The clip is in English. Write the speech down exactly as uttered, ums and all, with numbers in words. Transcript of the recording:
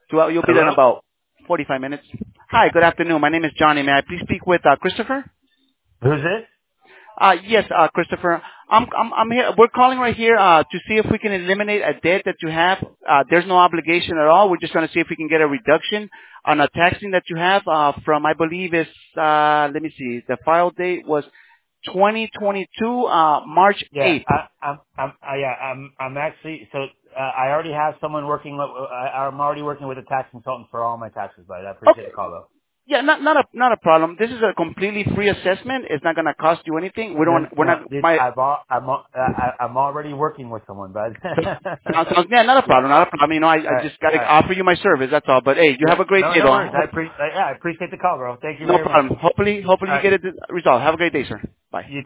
So you'll be there in Hello? about forty-five minutes. Hi, good afternoon. My name is Johnny. May I please speak with uh, Christopher? Who's this? Uh, yes, uh, Christopher. I'm, I'm, I'm here. We're calling right here uh, to see if we can eliminate a debt that you have. Uh, there's no obligation at all. We're just trying to see if we can get a reduction on a taxing that you have uh, from, I believe, is uh, let me see. The file date was twenty twenty-two, uh, March Yeah, eighth. I, I'm, I'm, I, yeah, I'm, I'm actually, so, uh, I already have someone working, with, I, I'm already working with a tax consultant for all my taxes, but I appreciate Okay. the call though. Yeah, not not a not a problem. This is a completely free assessment. It's not going to cost you anything. We No, don't. We're no, not. this, My I've al- I'm, al- uh, I, I'm already working with someone, bud. sounds, sounds, yeah, not a Yeah, problem. Not a problem. You know, I, I alright, just got to alright. offer you my service. That's all. But hey, you Yeah, have a great no, day, no though. worries. I Hope, appreciate, yeah, I appreciate the call, bro. Thank you no very much. problem. Hopefully, hopefully you Alright, get it resolved. Have a great day, sir. Bye. you